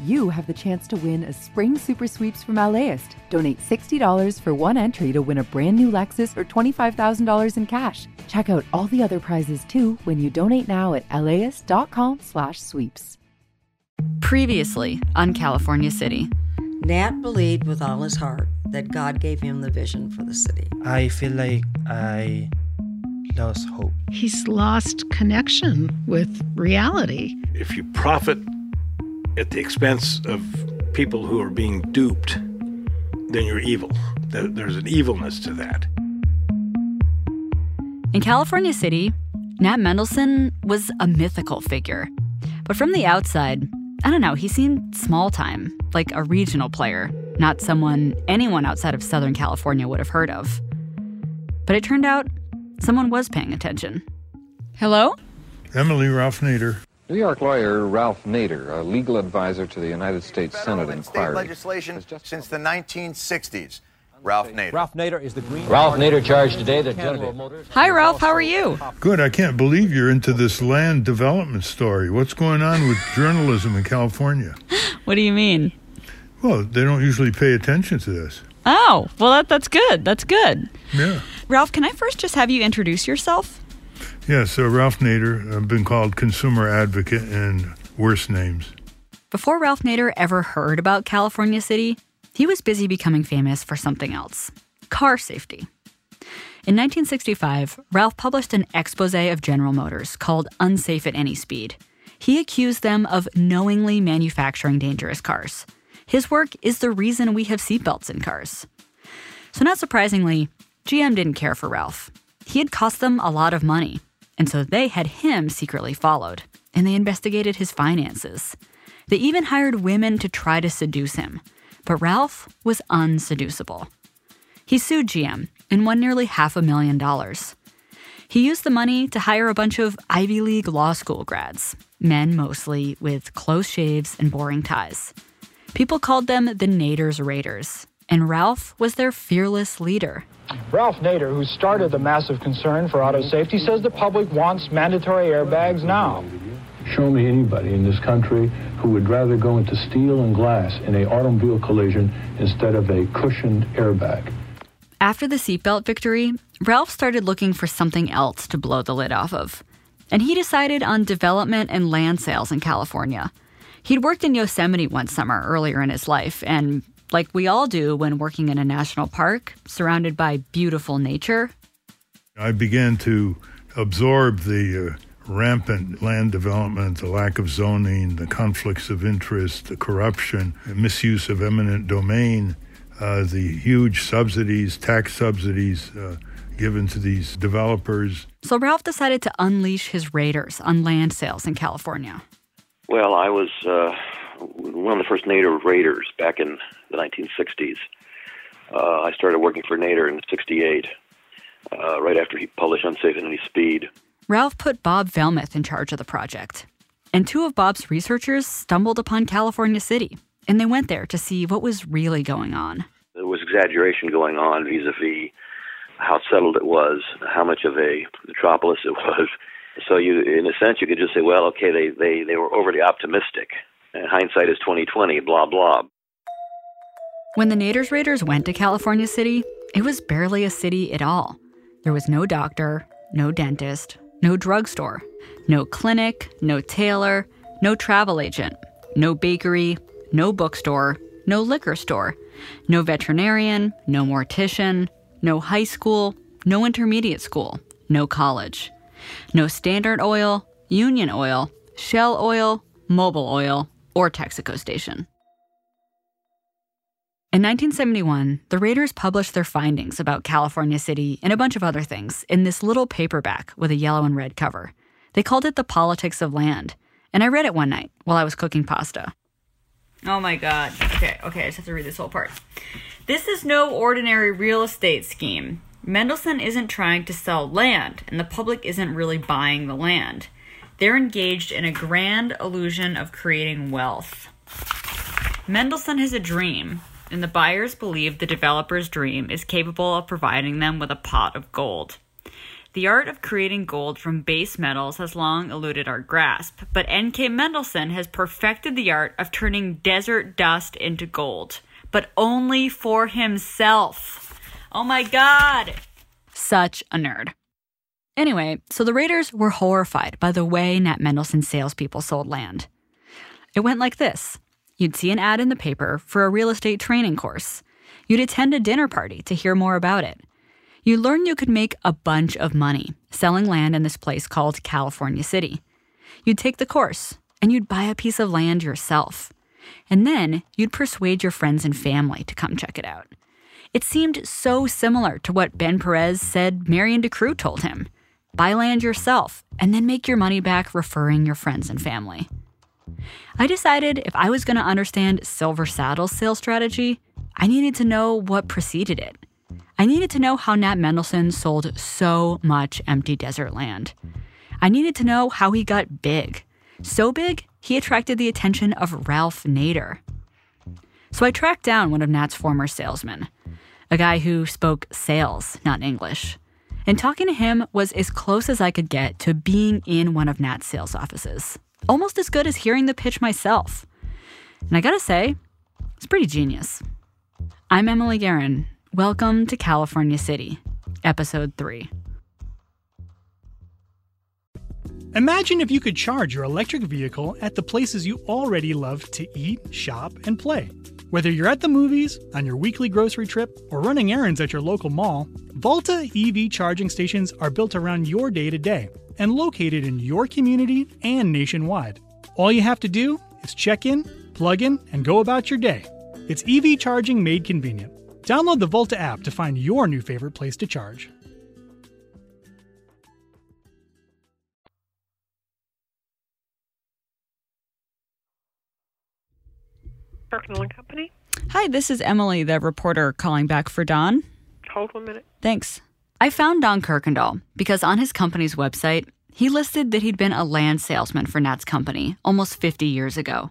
you have the chance to win a spring super sweeps from LAist. Donate $60 for one entry to win a brand new Lexus or $25,000 in cash. Check out all the other prizes too when you donate now at laist.com/sweeps. Previously on California City. Nat believed with all his heart that God gave him the vision for the city. I feel like I lost hope. He's lost connection with reality. If you profit at the expense of people who are being duped, then you're evil. There's an evilness to that. In California City, Nat Mendelsohn was a mythical figure. But from the outside, I don't know, he seemed small time, like a regional player, not someone anyone outside of Southern California would have heard of. But it turned out someone was paying attention. Hello? Emily, Ralph Nader. New York lawyer Ralph Nader, a legal advisor to the United States Senate inquiry. State legislation since the 1960s. Ralph Nader. Ralph Nader is the Green. Ralph Nader charged today that General Motors. Hi, Ralph. How are you? Good. I can't believe you're into this land development story. What's going on with journalism in California? What do you mean? Well, they don't usually pay attention to this. Oh, well, that's good. That's good. Yeah. Ralph, can I first just have you introduce yourself? Yeah, so Ralph Nader. I've been called consumer advocate and worse names. Before Ralph Nader ever heard about California City, he was busy becoming famous for something else: car safety. In 1965, Ralph published an expose of General Motors called Unsafe at Any Speed. He accused them of knowingly manufacturing dangerous cars. His work is the reason we have seatbelts in cars. So not surprisingly, GM didn't care for Ralph. He had cost them a lot of money, and so they had him secretly followed, and they investigated his finances. They even hired women to try to seduce him. But Ralph was unseducible. He sued GM and won nearly $500,000. He used the money to hire a bunch of Ivy League law school grads, men mostly with close shaves and boring ties. People called them the Nader's Raiders, and Ralph was their fearless leader. Ralph Nader, who started the massive concern for auto safety, says the public wants mandatory airbags now. Show me anybody in this country who would rather go into steel and glass in an automobile collision instead of a cushioned airbag. After the seatbelt victory, Ralph started looking for something else to blow the lid off of. And he decided on development and land sales in California. He'd worked in Yosemite one summer earlier in his life, and like we all do when working in a national park, surrounded by beautiful nature, I began to absorb the rampant land development, the lack of zoning, the conflicts of interest, the corruption, the misuse of eminent domain, the huge subsidies, tax subsidies given to these developers. So Ralph decided to unleash his raiders on land sales in California. Well, I was one of the first Nader raiders back in the 1960s. I started working for Nader in '68, right after he published Unsafe at Any Speed. Ralph put Bob Velmuth in charge of the project. And two of Bob's researchers stumbled upon California City, and they went there to see what was really going on. There was exaggeration going on vis-a-vis how settled it was, how much of a metropolis it was. So you, in a sense, you could just say, well, okay, they were overly optimistic. And hindsight is 20/20, blah, blah. When the Nader's Raiders went to California City, it was barely a city at all. There was no doctor, no dentist, no drugstore, no clinic, no tailor, no travel agent, no bakery, no bookstore, no liquor store, no veterinarian, no mortician, no high school, no intermediate school, no college, no Standard Oil, Union Oil, Shell Oil, Mobil Oil, or Texaco Station. In 1971, the Raiders published their findings about California City and a bunch of other things in this little paperback with a yellow and red cover. They called it The Politics of Land, and I read it one night while I was cooking pasta. Oh my God. Okay, I just have to read this whole part. This is no ordinary real estate scheme. Mendelsohn isn't trying to sell land, and the public isn't really buying the land. They're engaged in a grand illusion of creating wealth. Mendelsohn has a dream, and the buyers believe the developer's dream is capable of providing them with a pot of gold. The art of creating gold from base metals has long eluded our grasp, but N.K. Mendelsohn has perfected the art of turning desert dust into gold, but only for himself. Oh my God! Such a nerd. Anyway, so the raiders were horrified by the way Nat Mendelsohn's salespeople sold land. It went like this. You'd see an ad in the paper for a real estate training course. You'd attend a dinner party to hear more about it. You learned you could make a bunch of money selling land in this place called California City. You'd take the course, and you'd buy a piece of land yourself. And then you'd persuade your friends and family to come check it out. It seemed so similar to what Ben Perez said Marion DeCrue told him. Buy land yourself, and then make your money back referring your friends and family. I decided if I was going to understand Silver Saddle's sales strategy, I needed to know what preceded it. I needed to know how Nat Mendelsohn sold so much empty desert land. I needed to know how he got big. So big, he attracted the attention of Ralph Nader. So I tracked down one of Nat's former salesmen, a guy who spoke sales, not English. And talking to him was as close as I could get to being in one of Nat's sales offices. Almost as good as hearing the pitch myself. And I gotta say, it's pretty genius. I'm Emily Guerin. Welcome to California City, Episode 3. Imagine if you could charge your electric vehicle at the places you already love to eat, shop, and play. Whether you're at the movies, on your weekly grocery trip, or running errands at your local mall, Volta EV charging stations are built around your day-to-day and located in your community and nationwide. All you have to do is check in, plug in, and go about your day. It's EV charging made convenient. Download the Volta app to find your new favorite place to charge. Kirkendall & Company. Hi, this is Emily, the reporter calling back for Don. Hold 1 minute. Thanks. I found Don Kirkendall because on his company's website, he listed that he'd been a land salesman for Nat's company almost 50 years ago.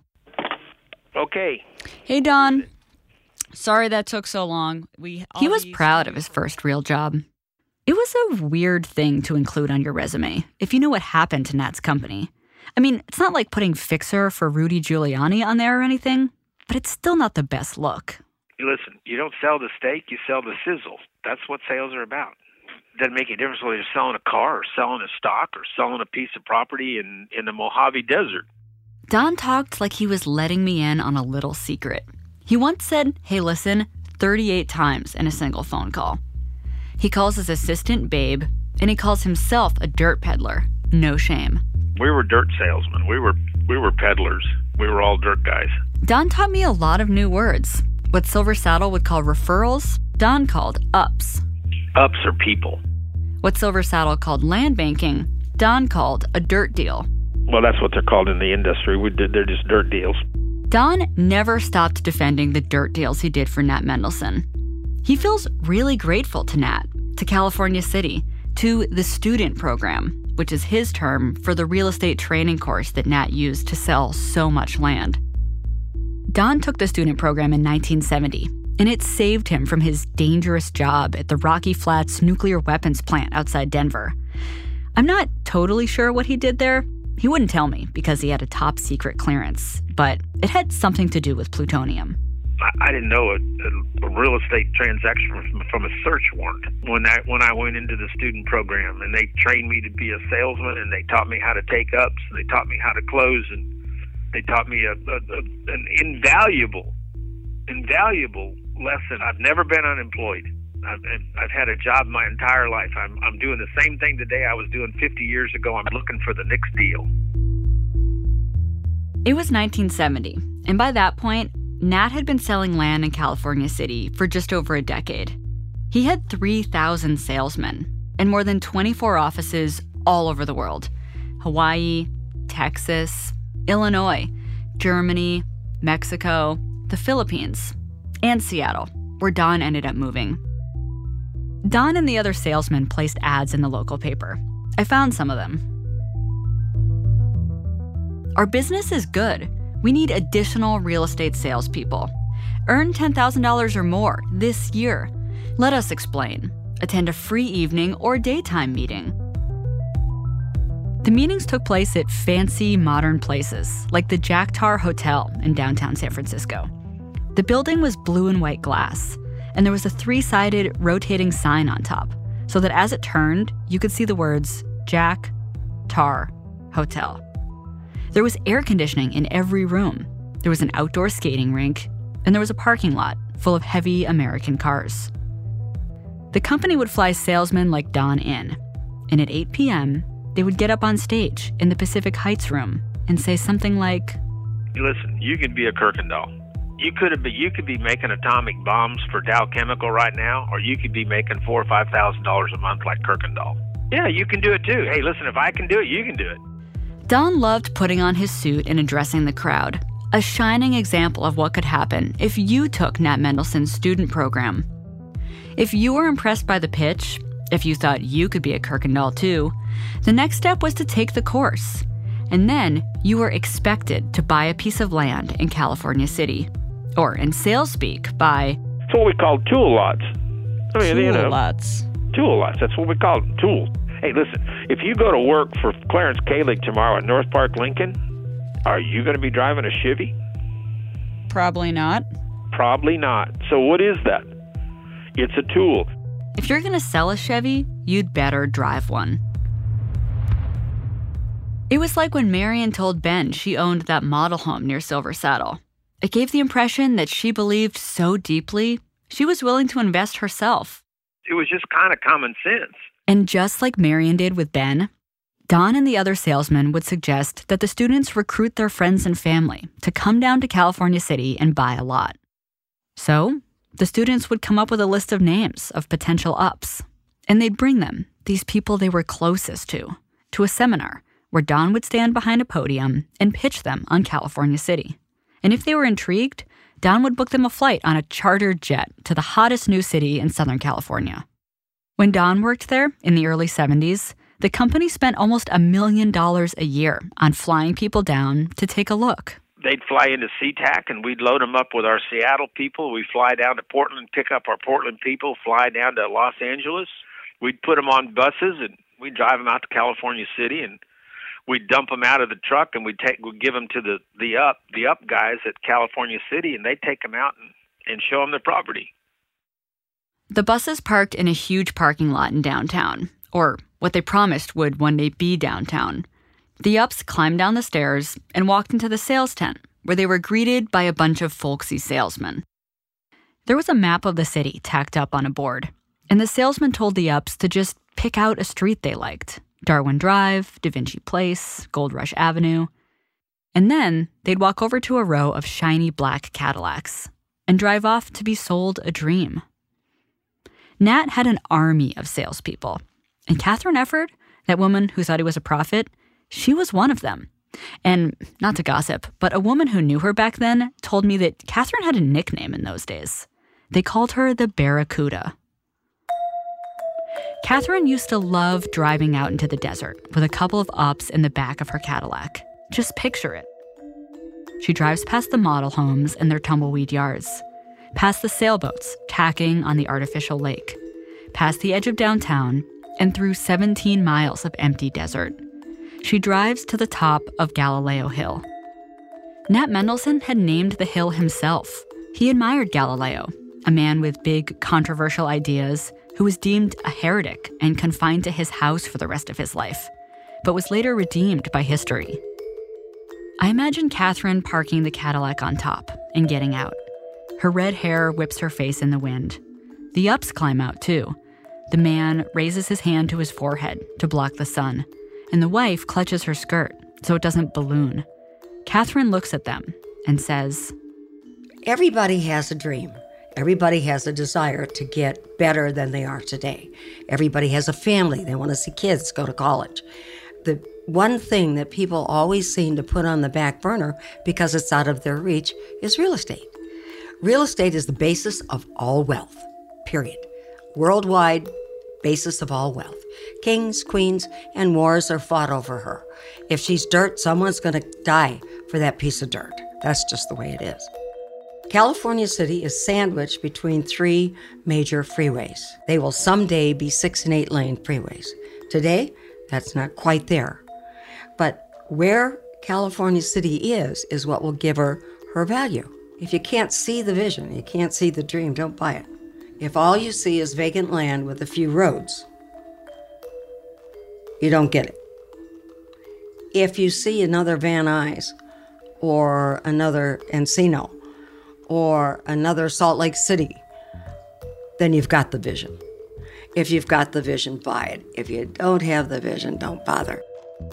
Okay. Hey, Don. Sorry that took so long. He was proud of his first real job. It was a weird thing to include on your resume if you knew what happened to Nat's company. I mean, it's not like putting fixer for Rudy Giuliani on there or anything, but it's still not the best look. Listen, you don't sell the steak, you sell the sizzle. That's what sales are about. Doesn't make any difference whether you're selling a car or selling a stock or selling a piece of property in the Mojave Desert. Don talked like he was letting me in on a little secret. He once said, hey, listen, 38 times in a single phone call. He calls his assistant Babe, and he calls himself a dirt peddler. No shame. We were dirt salesmen. We were peddlers. We were all dirt guys. Don taught me a lot of new words. What Silver Saddle would call referrals, Don called ups. Ups are people. What Silver Saddle called land banking, Don called a dirt deal. Well, that's what they're called in the industry. They're just dirt deals. Don never stopped defending the dirt deals he did for Nat Mendelsohn. He feels really grateful to Nat, to California City, to the student program, which is his term for the real estate training course that Nat used to sell so much land. Don took the student program in 1970, and it saved him from his dangerous job at the Rocky Flats nuclear weapons plant outside Denver. I'm not totally sure what he did there. He wouldn't tell me because he had a top secret clearance, but it had something to do with plutonium. I didn't know a real estate transaction from a search warrant when I went into the student program, and they trained me to be a salesman, and they taught me how to take ups, and they taught me how to close, and they taught me an invaluable lesson. I've never been unemployed. I've had a job my entire life. I'm doing the same thing today I was doing 50 years ago. I'm looking for the next deal. It was 1970, and by that point, Nat had been selling land in California City for just over a decade. He had 3,000 salesmen and more than 24 offices all over the world. Hawaii, Texas, Illinois, Germany, Mexico, the Philippines, and Seattle, where Don ended up moving. Don and the other salesmen placed ads in the local paper. I found some of them. Our business is good. We need additional real estate salespeople. Earn $10,000 or more this year. Let us explain. attend a free evening or daytime meeting. The meetings took place at fancy, modern places, like the Jack Tar Hotel in downtown San Francisco. The building was blue and white glass, and there was a 3-sided rotating sign on top, so that as it turned, you could see the words Jack Tar Hotel. There was air conditioning in every room. There was an outdoor skating rink, and there was a parking lot full of heavy American cars. The company would fly salesmen like Don in, and at 8 p.m., they would get up on stage in the Pacific Heights room and say something like, "Listen, you could be a Kirkendall. You could be making atomic bombs for Dow Chemical right now, or you could be making $4,000 or $5,000 a month like Kirkendall. Yeah, you can do it too. Hey, listen, if I can do it, you can do it." Don loved putting on his suit and addressing the crowd, a shining example of what could happen if you took Nat Mendelsohn's student program. If you were impressed by the pitch, if you thought you could be a Kirkendall too, the next step was to take the course. And then you were expected to buy a piece of land in California City. Or in sales speak, buy... It's what we call tool lots. Tool lots. Tool lots, that's what we call them, tools. Hey, listen, if you go to work for Clarence Kalig tomorrow at North Park, Lincoln, are you going to be driving a Chevy? Probably not. Probably not. So what is that? It's a tool. If you're going to sell a Chevy, you'd better drive one. It was like when Marion told Ben she owned that model home near Silver Saddle. It gave the impression that she believed so deeply, she was willing to invest herself. It was just kind of common sense. And just like Marion did with Ben, Don and the other salesmen would suggest that the students recruit their friends and family to come down to California City and buy a lot. So, the students would come up with a list of names of potential ups, and they'd bring them, these people they were closest to a seminar where Don would stand behind a podium and pitch them on California City. And if they were intrigued, Don would book them a flight on a chartered jet to the hottest new city in Southern California. When Don worked there in the early 70s, the company spent almost $1 million a year on flying people down to take a look. They'd fly into SeaTac, and we'd load them up with our Seattle people. We'd fly down to Portland, pick up our Portland people, fly down to Los Angeles. We'd put them on buses, and we'd drive them out to California City, and we'd dump them out of the truck, and we'd give them to the up guys at California City, and they'd take them out and show them the property. The buses parked in a huge parking lot in downtown, or what they promised would one day be downtown. The ups climbed down the stairs and walked into the sales tent, where they were greeted by a bunch of folksy salesmen. There was a map of the city tacked up on a board, and the salesman told the ups to just pick out a street they liked. Darwin Drive, Da Vinci Place, Gold Rush Avenue. And then they'd walk over to a row of shiny black Cadillacs and drive off to be sold a dream. Nat had an army of salespeople, and Catherine Efford, that woman who thought he was a prophet, she was one of them. And not to gossip, but a woman who knew her back then told me that Catherine had a nickname in those days. They called her the Barracuda. Catherine used to love driving out into the desert with a couple of ups in the back of her Cadillac. Just picture it. She drives past the model homes and their tumbleweed yards, past the sailboats tacking on the artificial lake, past the edge of downtown, and through 17 miles of empty desert. She drives to the top of Galileo Hill. Nat Mendelsohn had named the hill himself. He admired Galileo, a man with big, controversial ideas who was deemed a heretic and confined to his house for the rest of his life, but was later redeemed by history. I imagine Catherine parking the Cadillac on top and getting out. Her red hair whips her face in the wind. The ups climb out, too. The man raises his hand to his forehead to block the sun, and the wife clutches her skirt so it doesn't balloon. Catherine looks at them and says, "Everybody has a dream. Everybody has a desire to get better than they are today. Everybody has a family. They want to see kids go to college. The one thing that people always seem to put on the back burner because it's out of their reach is real estate. Real estate is the basis of all wealth, period. Worldwide basis of all wealth. Kings, queens, and wars are fought over her. If she's dirt, someone's going to die for that piece of dirt. That's just the way it is. California City is sandwiched between 3 major freeways. They will someday be 6 and 8 lane freeways. Today, that's not quite there. But where California City is what will give her value. If you can't see the vision, you can't see the dream, don't buy it. If all you see is vacant land with a few roads, you don't get it. If you see another Van Nuys or another Encino or another Salt Lake City, then you've got the vision. If you've got the vision, buy it. If you don't have the vision, don't bother.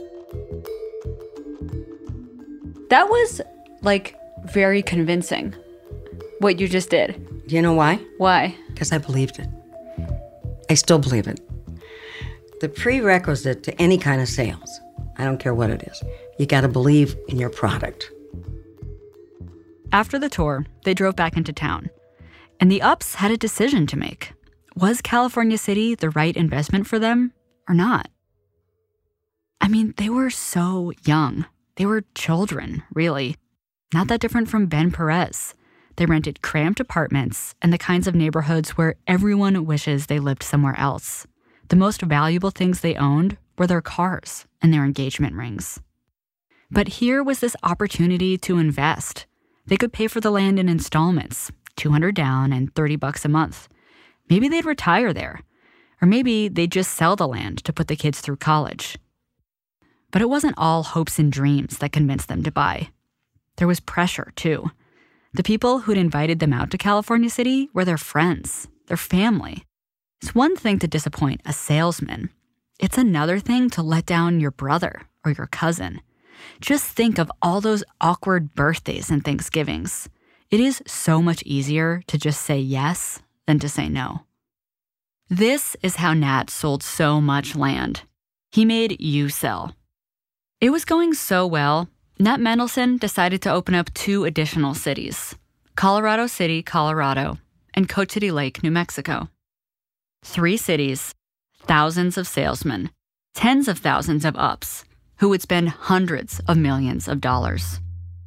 That was, very convincing, what you just did. Do you know why? Why? Because I believed it. I still believe it. The prerequisite to any kind of sales, I don't care what it is, you got to believe in your product. After the tour, they drove back into town. And the Ups had a decision to make. Was California City the right investment for them or not? I mean, they were so young. They were children, really. Not that different from Ben Perez. They rented cramped apartments and the kinds of neighborhoods where everyone wishes they lived somewhere else. The most valuable things they owned were their cars and their engagement rings. But here was this opportunity to invest. They could pay for the land in installments, $200 down and $30 a month. Maybe they'd retire there. Or maybe they'd just sell the land to put the kids through college. But it wasn't all hopes and dreams that convinced them to buy. There was pressure, too. The people who'd invited them out to California City were their friends, their family. It's one thing to disappoint a salesman. It's another thing to let down your brother or your cousin. Just think of all those awkward birthdays and Thanksgivings. It is so much easier to just say yes than to say no. This is how Nat sold so much land. He made you sell. It was going so well, Nat Mendelsohn decided to open up 2 additional cities, Colorado City, Colorado, and Cote City Lake, New Mexico. 3 cities, thousands of salesmen, tens of thousands of Ups, who would spend hundreds of millions of dollars.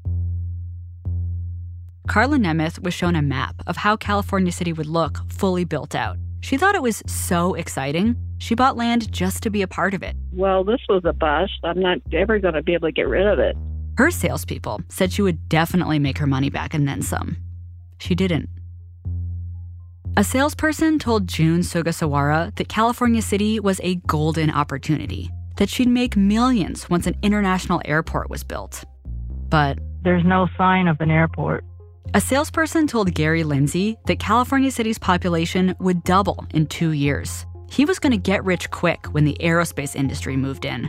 Carla Nemeth was shown a map of how California City would look fully built out. She thought it was so exciting, she bought land just to be a part of it. Well, this was a bust. I'm not ever going to be able to get rid of it. Her salespeople said she would definitely make her money back and then some. She didn't. A salesperson told June Sugasawara that California City was a golden opportunity, that she'd make millions once an international airport was built. But there's no sign of an airport. A salesperson told Gary Lindsay that California City's population would double in 2 years. He was going to get rich quick when the aerospace industry moved in.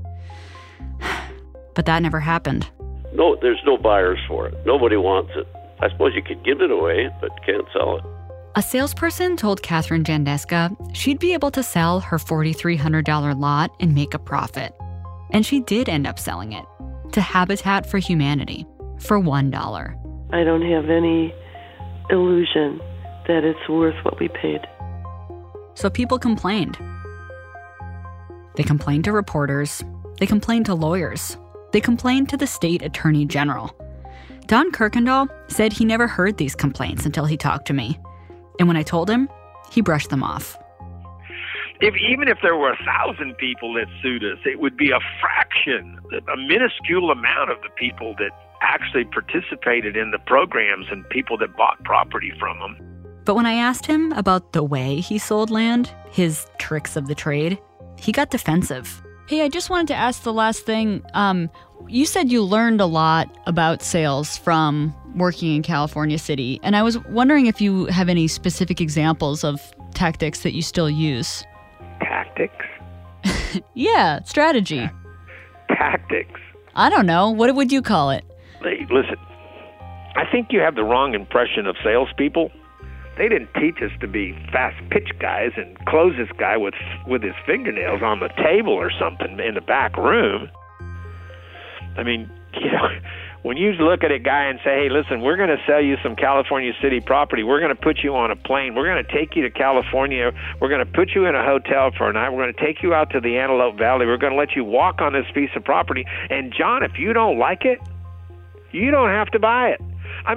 But that never happened. No, there's no buyers for it. Nobody wants it. I suppose you could give it away, but can't sell it. A salesperson told Catherine Jandeska she'd be able to sell her $4,300 lot and make a profit. And she did end up selling it to Habitat for Humanity for $1. I don't have any illusion that it's worth what we paid. So people complained. They complained to reporters. They complained to lawyers. They complained to the state attorney general. Don Kirkendall said he never heard these complaints until he talked to me. And when I told him, he brushed them off. Even if there were 1,000 people that sued us, it would be a fraction, a minuscule amount of the people that actually participated in the programs and people that bought property from them. But when I asked him about the way he sold land, his tricks of the trade, he got defensive. Hey, I just wanted to ask the last thing. You said you learned a lot about sales from working in California City, and I was wondering if you have any specific examples of tactics that you still use. Tactics? Yeah, strategy. Tactics? I don't know. What would you call it? Hey, listen, I think you have the wrong impression of salespeople. They didn't teach us to be fast pitch guys and close this guy with his fingernails on the table or something in the back room. I mean, when you look at a guy and say, hey, listen, we're going to sell you some California City property. We're going to put you on a plane. We're going to take you to California. We're going to put you in a hotel for a night. We're going to take you out to the Antelope Valley. We're going to let you walk on this piece of property. And, John, if you don't like it, you don't have to buy it. I mean,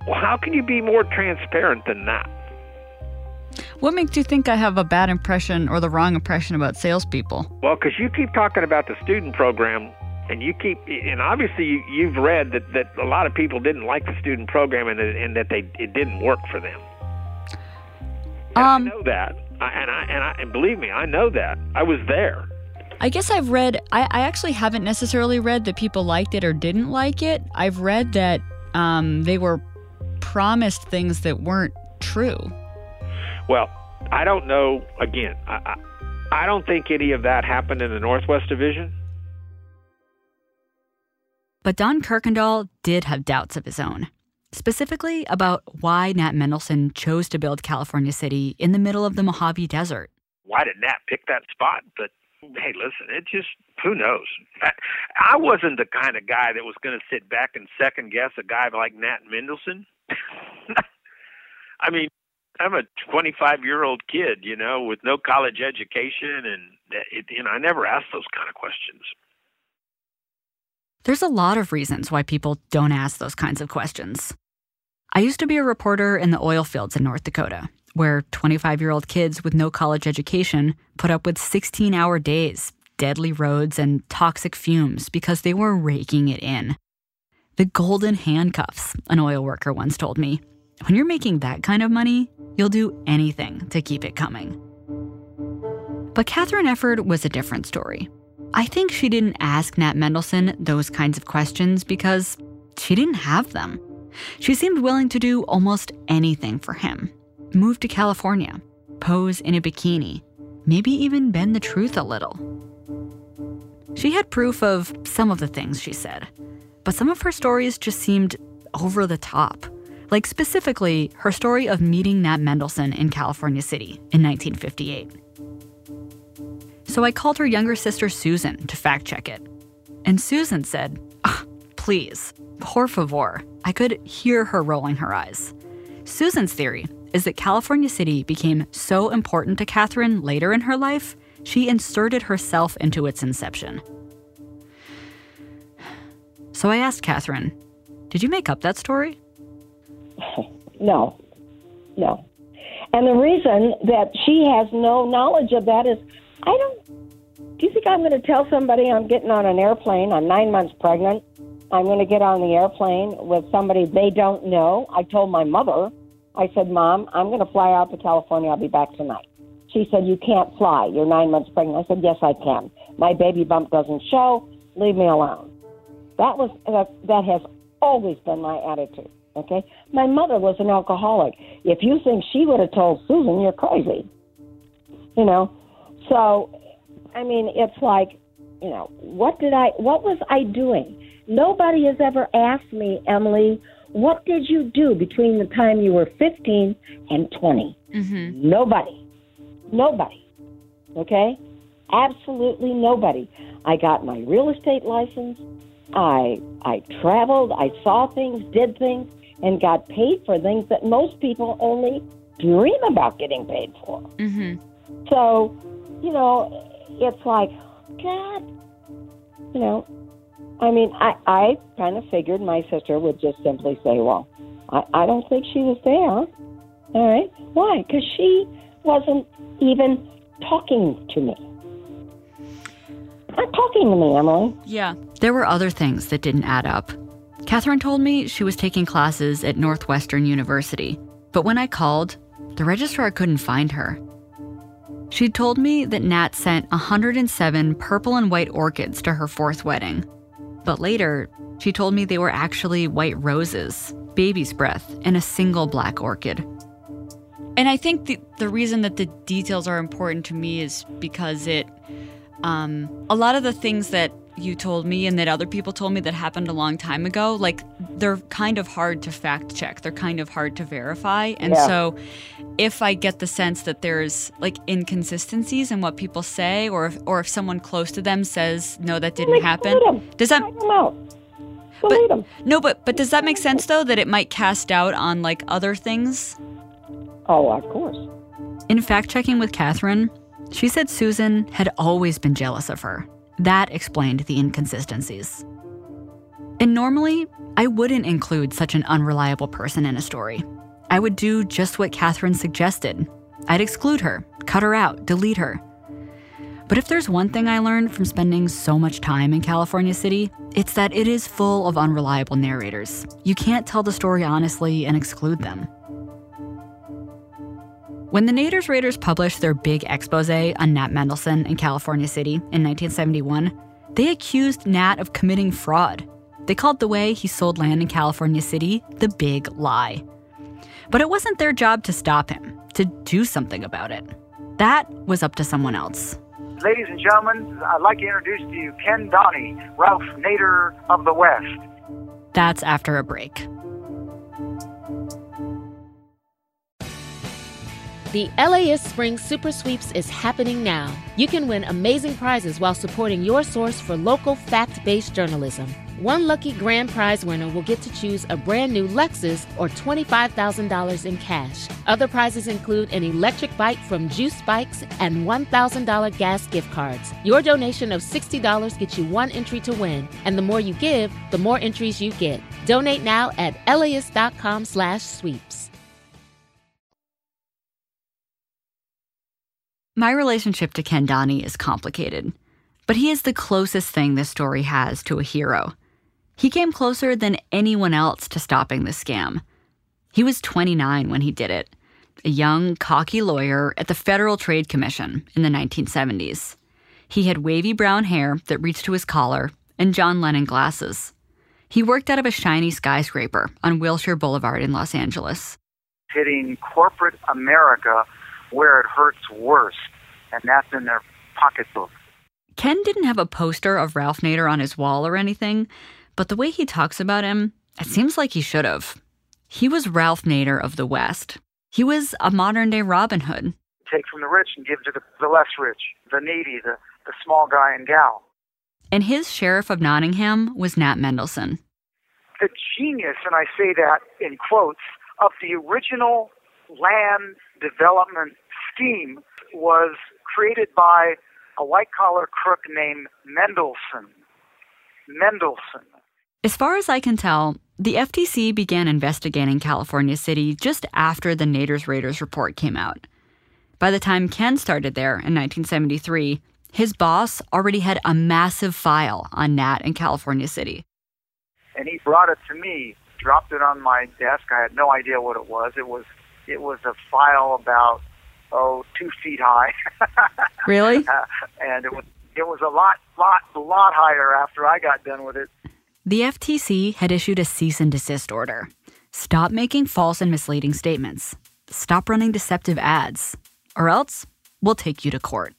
Well, how can you be more transparent than that? What makes you think I have a bad impression or the wrong impression about salespeople? Well, because you keep talking about the student program, and obviously you've read that a lot of people didn't like the student program and that it didn't work for them. And I know that, and believe me, I know that. I was there. I guess I've read. I actually haven't necessarily read that people liked it or didn't like it. I've read that they were promised things that weren't true. Well, I don't know. Again, I don't think any of that happened in the Northwest Division. But Don Kuykendall did have doubts of his own, specifically about why Nat Mendelsohn chose to build California City in the middle of the Mojave Desert. Why did Nat pick that spot? But hey, listen, it just, who knows? I wasn't the kind of guy that was going to sit back and second guess a guy like Nat Mendelsohn. I mean, I'm a 25-year-old kid, with no college education, and I never asked those kind of questions. There's a lot of reasons why people don't ask those kinds of questions. I used to be a reporter in the oil fields in North Dakota, where 25-year-old kids with no college education put up with 16-hour days, deadly roads, and toxic fumes because they were raking it in. The golden handcuffs, an oil worker once told me. When you're making that kind of money, you'll do anything to keep it coming. But Katharine Efford was a different story. I think she didn't ask Nat Mendelsohn those kinds of questions because she didn't have them. She seemed willing to do almost anything for him. Move to California, pose in a bikini, maybe even bend the truth a little. She had proof of some of the things she said, but some of her stories just seemed over the top. Like specifically, her story of meeting Nat Mendelsohn in California City in 1958. So I called her younger sister Susan to fact check it. And Susan said, please, por favor. I could hear her rolling her eyes. Susan's theory is that California City became so important to Katharine later in her life, she inserted herself into its inception. So I asked Katharine, did you make up that story? No. And the reason that she has no knowledge of that is, do you think I'm going to tell somebody I'm getting on an airplane, I'm 9 months pregnant, I'm going to get on the airplane with somebody they don't know? I told my mother, I said, Mom, I'm going to fly out to California, I'll be back tonight. She said, you can't fly, you're 9 months pregnant. I said, yes, I can. My baby bump doesn't show, leave me alone. That has always been my attitude. Okay, my mother was an alcoholic. If you think she would have told Susan, you're crazy. So, I mean, it's like, what was I doing? Nobody has ever asked me, Emily, what did you do between the time you were 15 and 20? Mm-hmm. Nobody. Okay? Absolutely nobody. I got my real estate license. I traveled. I saw things, did things, and got paid for things that most people only dream about getting paid for. Mm-hmm. So, it's like, God, I mean, I kind of figured my sister would just simply say, well, I don't think she was there. All right. Why? Because she wasn't even talking to me. Not talking to me, Emily. Yeah. There were other things that didn't add up. Katharine told me she was taking classes at Northwestern University, but when I called, the registrar couldn't find her. She'd told me that Nat sent 107 purple and white orchids to her fourth wedding, but later, she told me they were actually white roses, baby's breath, and a single black orchid. And I think the reason that the details are important to me is because a lot of the things that you told me and that other people told me that happened a long time ago, like, they're kind of hard to fact check. They're kind of hard to verify. And so if I get the sense that there's like inconsistencies in what people say, or if someone close to them says, no, that didn't happen. Does that But does that make sense though, that it might cast doubt on like other things? Oh, of course. In fact checking with Katharine, she said Susan had always been jealous of her. That explained the inconsistencies. And normally, I wouldn't include such an unreliable person in a story. I would do just what Catherine suggested. I'd exclude her, cut her out, delete her. But if there's one thing I learned from spending so much time in California City, it's that it is full of unreliable narrators. You can't tell the story honestly and exclude them. When the Naders Raiders published their big expose on Nat Mendelsohn in California City in 1971, they accused Nat of committing fraud. They called the way he sold land in California City the big lie. But it wasn't their job to stop him, to do something about it. That was up to someone else. Ladies and gentlemen, I'd like to introduce to you Ken Donnie, Ralph Nader of the West. That's after a break. The LAist Spring Super Sweeps is happening now. You can win amazing prizes while supporting your source for local fact-based journalism. One lucky grand prize winner will get to choose a brand new Lexus or $25,000 in cash. Other prizes include an electric bike from Juice Bikes and $1,000 gas gift cards. Your donation of $60 gets you one entry to win, and the more you give, the more entries you get. Donate now at LAist.com/sweeps. My relationship to Ken Donnie is complicated, but he is the closest thing this story has to a hero. He came closer than anyone else to stopping the scam. He was 29 when he did it, a young, cocky lawyer at the Federal Trade Commission in the 1970s. He had wavy brown hair that reached to his collar and John Lennon glasses. He worked out of a shiny skyscraper on Wilshire Boulevard in Los Angeles. Hitting corporate America where it hurts worst, and that's in their pocketbook. Ken didn't have a poster of Ralph Nader on his wall or anything, but the way he talks about him, it seems like he should have. He was Ralph Nader of the West. He was a modern-day Robin Hood. Take from the rich and give to the less rich, the needy, the small guy and gal. And his sheriff of Nottingham was Nat Mendelsohn. The genius, and I say that in quotes, of the original land development scheme was created by a white-collar crook named Mendelsohn. As far as I can tell, the FTC began investigating California City just after the Naders Raiders report came out. By the time Ken started there in 1973, his boss already had a massive file on Nat in California City. And he brought it to me, dropped it on my desk. I had no idea what it was. It was a file about 2 feet high. Really? And it was a lot higher after I got done with it. The FTC had issued a cease and desist order. Stop making false and misleading statements. Stop running deceptive ads. Or else, we'll take you to court.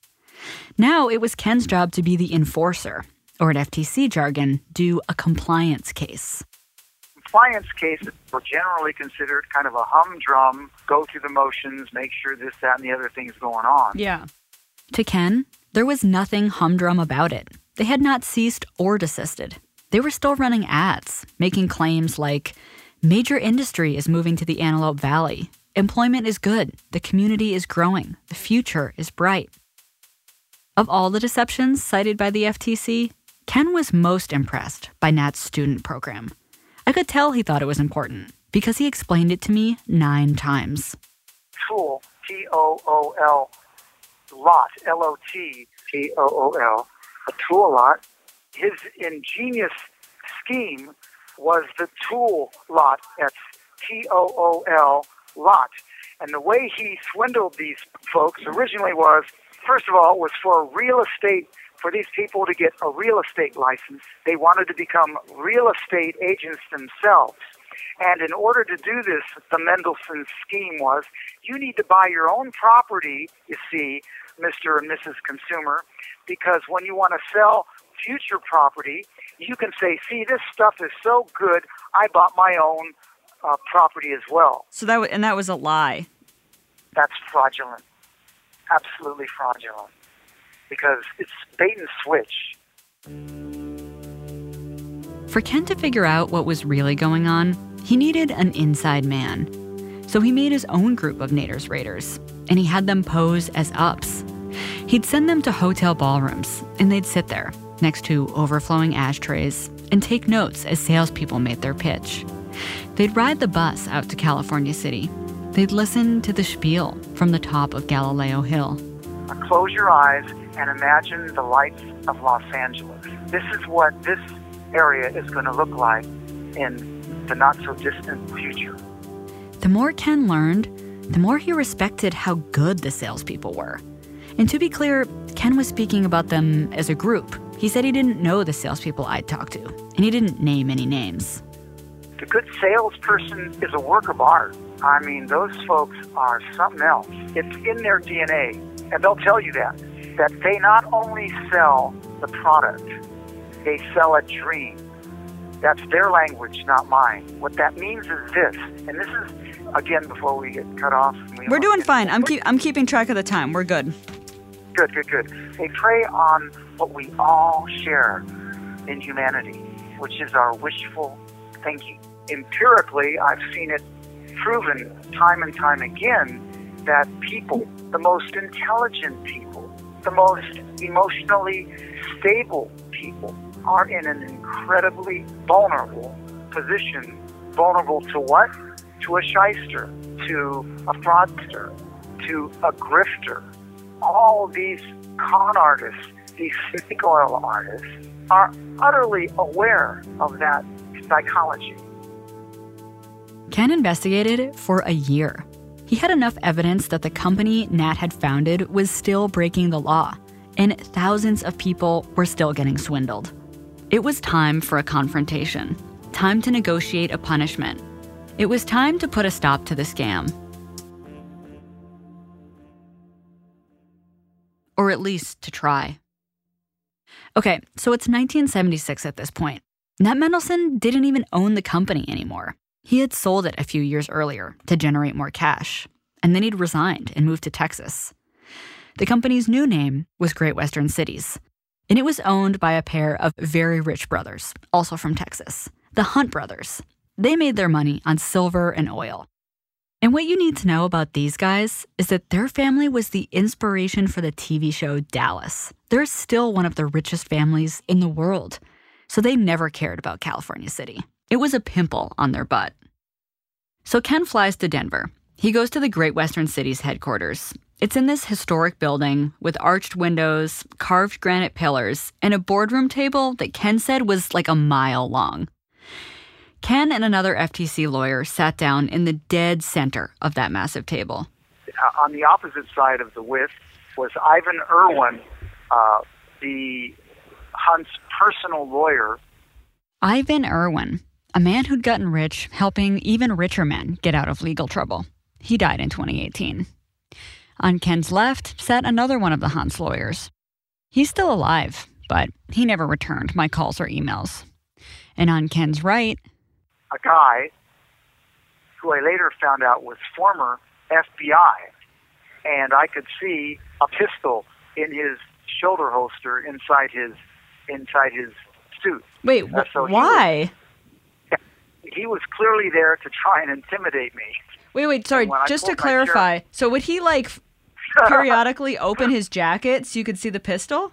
Now it was Ken's job to be the enforcer, or in FTC jargon, do a compliance case. Compliance cases were generally considered kind of a humdrum, go through the motions, make sure this, that, and the other thing's going on. Yeah. To Ken, there was nothing humdrum about it. They had not ceased or desisted. They were still running ads, making claims like, major industry is moving to the Antelope Valley. Employment is good. The community is growing. The future is bright. Of all the deceptions cited by the FTC, Ken was most impressed by Nat's student program. I could tell he thought it was important because he explained it to me 9 times. Tool, T-O-O-L, lot, L-O-T, T-O-O-L, a tool lot. His ingenious scheme was the tool lot, that's T-O-O-L, lot. And the way he swindled these folks originally was, first of all, it was for real estate, for these people to get a real estate license. They wanted to become real estate agents themselves. And in order to do this, the Mendelsohn scheme was, you need to buy your own property, you see, Mr. and Mrs. Consumer, because when you want to sell future property, you can say, see, this stuff is so good, I bought my own property as well. So that was a lie. That's fraudulent. Absolutely fraudulent. Because it's bait and switch. For Ken to figure out what was really going on, he needed an inside man. So he made his own group of Naders Raiders, and he had them pose as ups. He'd send them to hotel ballrooms, and they'd sit there, next to overflowing ashtrays, and take notes as salespeople made their pitch. They'd ride the bus out to California City. They'd listen to the spiel from the top of Galileo Hill. Close your eyes and imagine the lights of Los Angeles. This is what this area is going to look like in the not-so-distant future. The more Ken learned, the more he respected how good the salespeople were. And to be clear, Ken was speaking about them as a group. He said he didn't know the salespeople I'd talked to, and he didn't name any names. The good salesperson is a work of art. I mean, those folks are something else. It's in their DNA, and they'll tell you that they not only sell the product, they sell a dream. That's their language, not mine. What that means is this, and this is, again, before we get cut off. We're doing fine. I'm keeping track of the time. We're good. Good. They prey on what we all share in humanity, which is our wishful thinking. Empirically, I've seen it proven time and time again that people, the most intelligent people, the most emotionally stable people, are in an incredibly vulnerable position. Vulnerable to what? To a shyster, to a fraudster, to a grifter. All these con artists, these snake oil artists, are utterly aware of that psychology. Ken investigated it for a year. He had enough evidence that the company Nat had founded was still breaking the law, and thousands of people were still getting swindled. It was time for a confrontation, time to negotiate a punishment. It was time to put a stop to the scam. Or at least to try. Okay, so it's 1976 at this point. Nat Mendelsohn didn't even own the company anymore. He had sold it a few years earlier to generate more cash, and then he'd resigned and moved to Texas. The company's new name was Great Western Cities, and it was owned by a pair of very rich brothers, also from Texas, the Hunt brothers. They made their money on silver and oil. And what you need to know about these guys is that their family was the inspiration for the TV show Dallas. They're still one of the richest families in the world, so they never cared about California City. It was a pimple on their butt. So Ken flies to Denver. He goes to the Great Western Cities headquarters. It's in this historic building with arched windows, carved granite pillars, and a boardroom table that Ken said was like a mile long. Ken and another FTC lawyer sat down in the dead center of that massive table. On the opposite side of the width was Ivan Irwin, the Hunt's personal lawyer. Ivan Irwin, a man who'd gotten rich helping even richer men get out of legal trouble. He died in 2018. On Ken's left sat another one of the Hunt's lawyers. He's still alive, but he never returned my calls or emails. And on Ken's right, a guy who I later found out was former FBI, and I could see a pistol in his shoulder holster inside his suit. Wait, why? He was clearly there to try and intimidate me. Wait, sorry, just to clarify, so would he periodically open his jacket so you could see the pistol?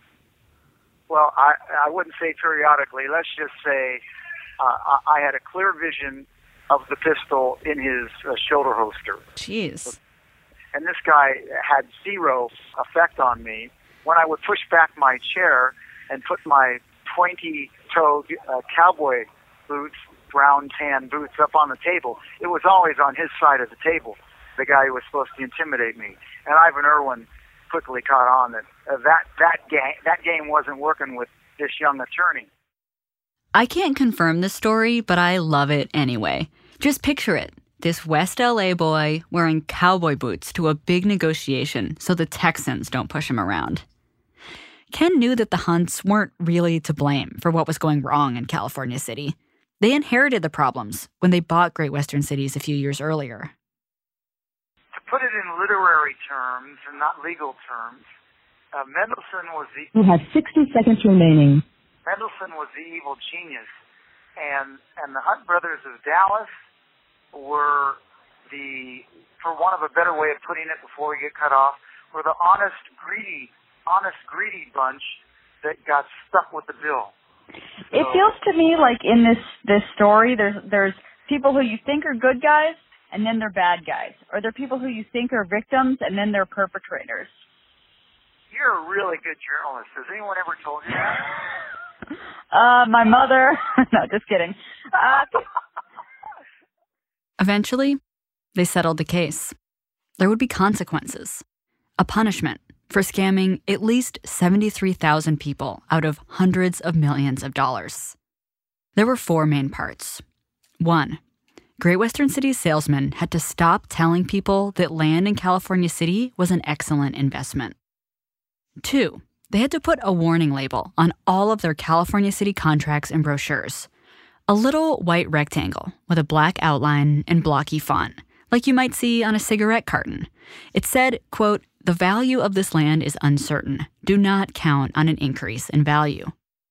Well, I wouldn't say periodically. Let's just say I had a clear vision of the pistol in his shoulder holster. Jeez. And this guy had zero effect on me. When I would push back my chair and put my pointy-toed cowboy boots, brown tan boots, up on the table, it was always on his side of the table, the guy who was supposed to intimidate me. And Ivan Irwin quickly caught on that game wasn't working with this young attorney. I can't confirm this story, but I love it anyway. Just picture it. This West LA boy wearing cowboy boots to a big negotiation so the Texans don't push him around. Ken knew that the Hunts weren't really to blame for what was going wrong in California City. They inherited the problems when they bought Great Western Cities a few years earlier. To put it in literary terms and not legal terms, Mendelsohn was the... You have 60 seconds remaining. Mendelsohn was the evil genius, and the Hunt brothers of Dallas were the, for want of a better way of putting it before we get cut off, were the honest, greedy bunch that got stuck with the bill. It feels to me like in this story, there's people who you think are good guys, and then they're bad guys. Or they're people who you think are victims, and then they're perpetrators. You're a really good journalist. Has anyone ever told you that? My mother. No, just kidding. Eventually, they settled the case. There would be consequences, a punishment for scamming at least 73,000 people out of hundreds of millions of dollars. There were 4 main parts. 1, Great Western City's salesmen had to stop telling people that land in California City was an excellent investment. 2, they had to put a warning label on all of their California City contracts and brochures. A little white rectangle with a black outline and blocky font, like you might see on a cigarette carton. It said, quote, "The value of this land is uncertain. Do not count on an increase in value."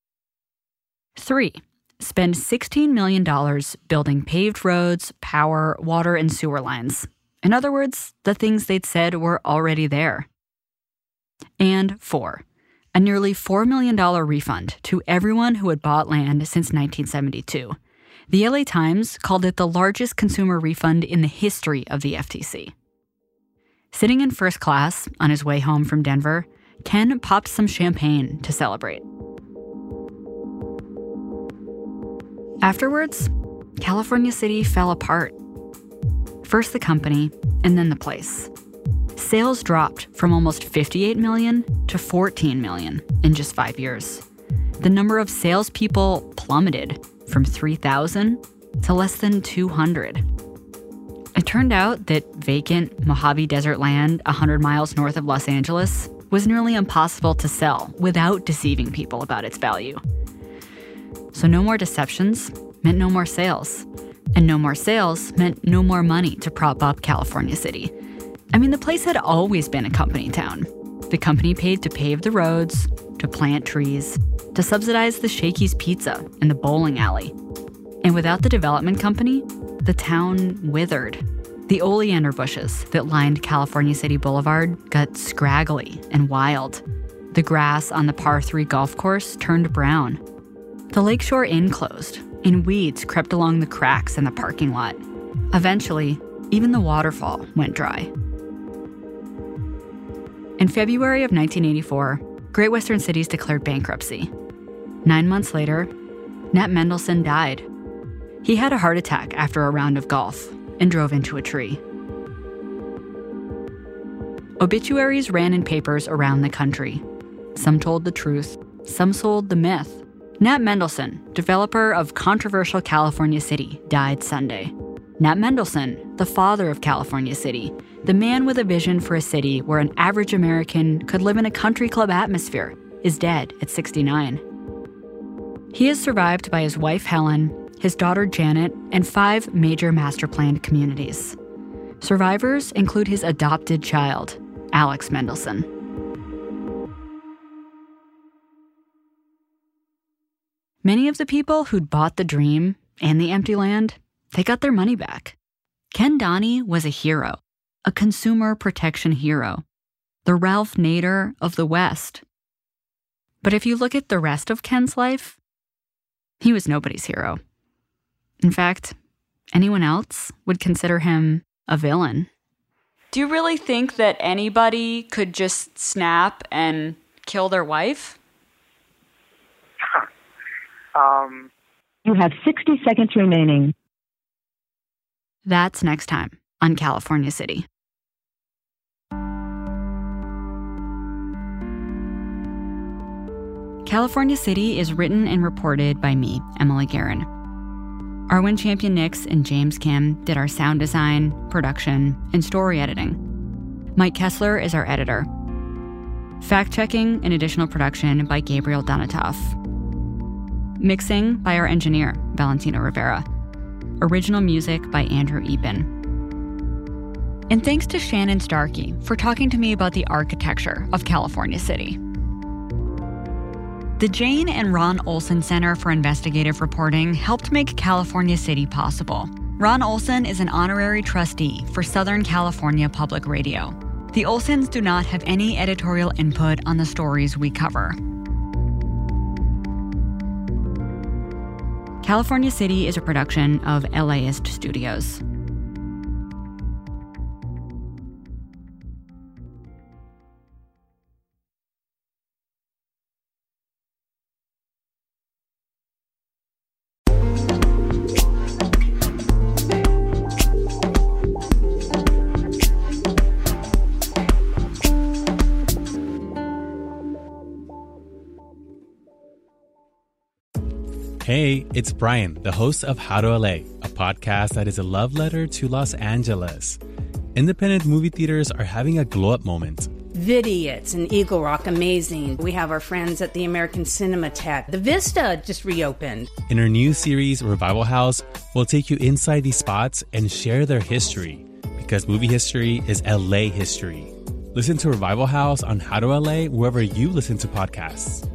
3, spend $16 million building paved roads, power, water, and sewer lines. In other words, the things they'd said were already there. And 4, a nearly $4 million refund to everyone who had bought land since 1972. The LA Times called it the largest consumer refund in the history of the FTC. Sitting in first class on his way home from Denver, Ken popped some champagne to celebrate. Afterwards, California City fell apart. First the company, and then the place. Sales dropped from almost 58 million to 14 million in just 5 years. The number of salespeople plummeted from 3,000 to less than 200. It turned out that vacant Mojave Desert land 100 miles north of Los Angeles was nearly impossible to sell without deceiving people about its value. So no more deceptions meant no more sales. And no more sales meant no more money to prop up California City. I mean, the place had always been a company town. The company paid to pave the roads, to plant trees, to subsidize the Shakey's Pizza and the bowling alley. And without the development company, the town withered. The oleander bushes that lined California City Boulevard got scraggly and wild. The grass on the par 3 golf course turned brown. The Lakeshore Inn closed, and weeds crept along the cracks in the parking lot. Eventually, even the waterfall went dry. In February of 1984, Great Western Cities declared bankruptcy. 9 months later, Nat Mendelsohn died. He had a heart attack after a round of golf and drove into a tree. Obituaries ran in papers around the country. Some told the truth, some sold the myth. Nat Mendelsohn, developer of controversial California City, died Sunday. Nat Mendelsohn, the father of California City, the man with a vision for a city where an average American could live in a country club atmosphere, is dead at 69. He is survived by his wife Helen, his daughter Janet, and 5 major master-planned communities. Survivors include his adopted child, Alex Mendelsohn. Many of the people who'd bought the dream and the empty land, they got their money back. Ken Donnie was a hero, a consumer protection hero, the Ralph Nader of the West. But if you look at the rest of Ken's life, he was nobody's hero. In fact, anyone else would consider him a villain. Do you really think that anybody could just snap and kill their wife? You have 60 seconds remaining. That's next time on California City. California City is written and reported by me, Emily Guerin. Arwen Champion-Nix and James Kim did our sound design, production, and story editing. Mike Kessler is our editor. Fact-checking and additional production by Gabriel Donatoff. Mixing by our engineer, Valentino Rivera. Original music by Andrew Eben. And thanks to Shannon Starkey for talking to me about the architecture of California City. The Jane and Ron Olson Center for Investigative Reporting helped make California City possible. Ron Olson is an honorary trustee for Southern California Public Radio. The Olsons do not have any editorial input on the stories we cover. California City is a production of LAist Studios. Hey, it's Brian, the host of How to LA, a podcast that is a love letter to Los Angeles. Independent movie theaters are having a glow-up moment. Vidiot's and Eagle Rock, amazing. We have our friends at the American Cinematheque. The Vista just reopened. In our new series, Revival House, we'll take you inside these spots and share their history, because movie history is LA history. Listen to Revival House on How to LA wherever you listen to podcasts.